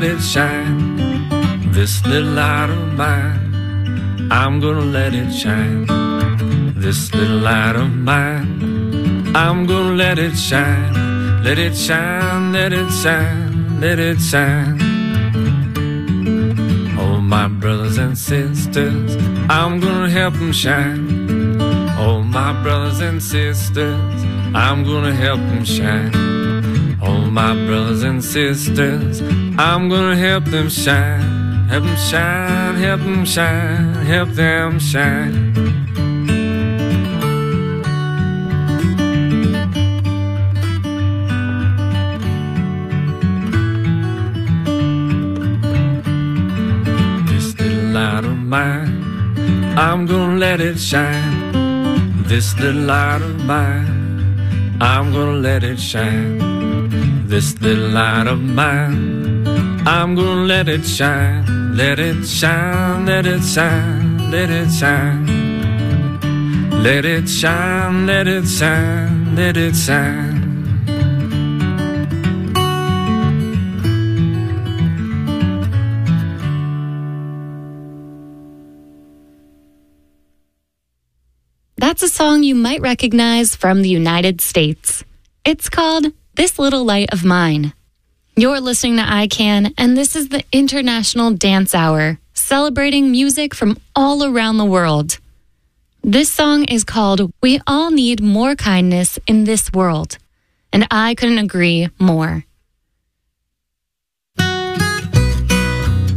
let it shine. This little light of mine, I'm gonna let it shine. This little light of mine, I'm gonna let it shine. Let it shine, let it shine, let it shine. Oh, my brothers and sisters, I'm gonna help them shine. Oh, my brothers and sisters, I'm gonna help them shine. Oh, my brothers and sisters, I'm gonna help them shine. Help them shine, help them shine, help them shine. This little light of mine, I'm gonna let it shine. This little light of mine, I'm gonna let it shine. This little light of mine, I'm gonna let it shine. Let it shine, let it shine, let it shine. Let it shine, let it shine, let it shine. That's a song you might recognize from the United States. It's called This Little Light of Mine. You're listening to ICANN, and this is the International Dance Hour, celebrating music from all around the world. This song is called We All Need More Kindness in This World, and I couldn't agree more.